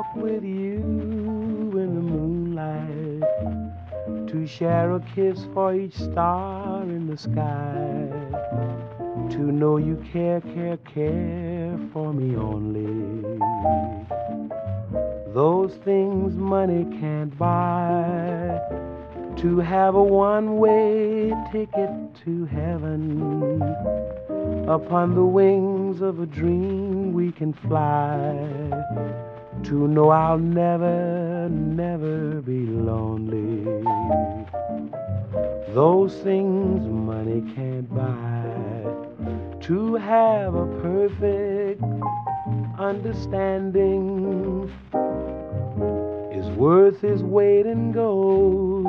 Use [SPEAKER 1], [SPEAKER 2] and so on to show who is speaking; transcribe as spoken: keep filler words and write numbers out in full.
[SPEAKER 1] walk with you in the moonlight, to share a kiss for each star in the sky, to know you care, care, care for me only. Those things money can't buy. To have a one-way ticket to heaven, upon the wings of a dream we can fly, to know I'll never, never be lonely. Those things money can't buy. To have a perfect understanding is worth its weight in gold.